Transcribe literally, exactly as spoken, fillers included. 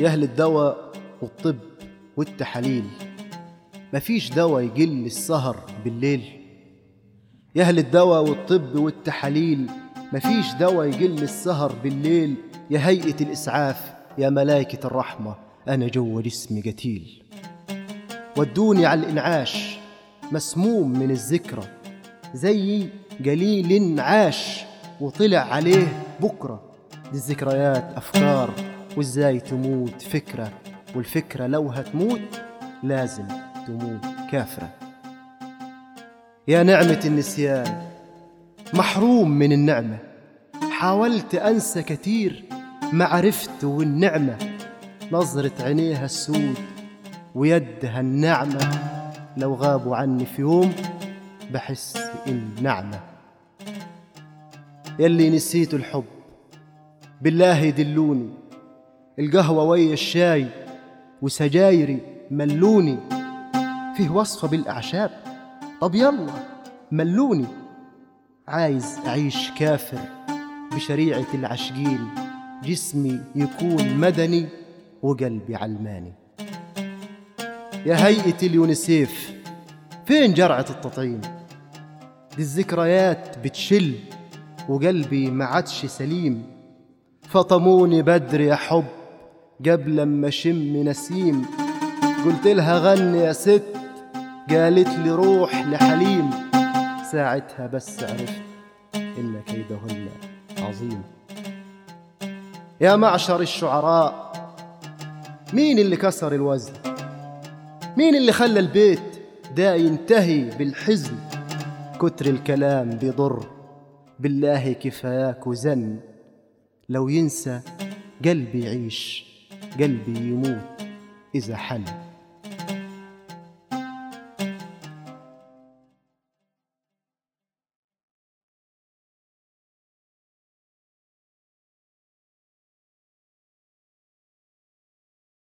يا أهل الدواء والطب والتحاليل، مفيش دواء يقل السهر بالليل. يا أهل الدواء والطب والتحاليل، مفيش دواء يقل السهر بالليل. يا هيئة الإسعاف يا ملائكة الرحمة، أنا جوا جسمي قتيل. ودوني على الإنعاش مسموم من الذكرى، زي قليل عاش وطلع عليه بكرة. دي الذكريات أفكار، وإزاي تموت فكرة، والفكرة لو هتموت لازم تموت كافرة. يا نعمة النسيان محروم من النعمة، حاولت أنسى كتير ما عرفت والنعمة. نظرة عينيها السود ويدها النعمة، لو غابوا عني في يوم بحس إن نعمة. يلي نسيت الحب بالله يدلوني، القهوة ويا الشاي وسجايري ملوني. فيه وصفة بالأعشاب، طب يلا ملوني. عايز أعيش كافر بشريعة العشقين، جسمي يكون مدني وقلبي علماني. يا هيئة اليونيسيف فين جرعة التطعيم؟ دي الذكريات بتشل وقلبي ما عادش سليم. فطموني بدر يا حب قبل ما شم نسيم، قلت لها غني يا ست، قالت لي روح لحليم. ساعتها بس عرفت إن كيدهن عظيم. يا معشر الشعراء، مين اللي كسر الوزن؟ مين اللي خلى البيت ده ينتهي بالحزن؟ كتر الكلام بيضر، بالله كفاياك وزن. لو ينسى قلبي يعيش، قلبي يموت إذا حل.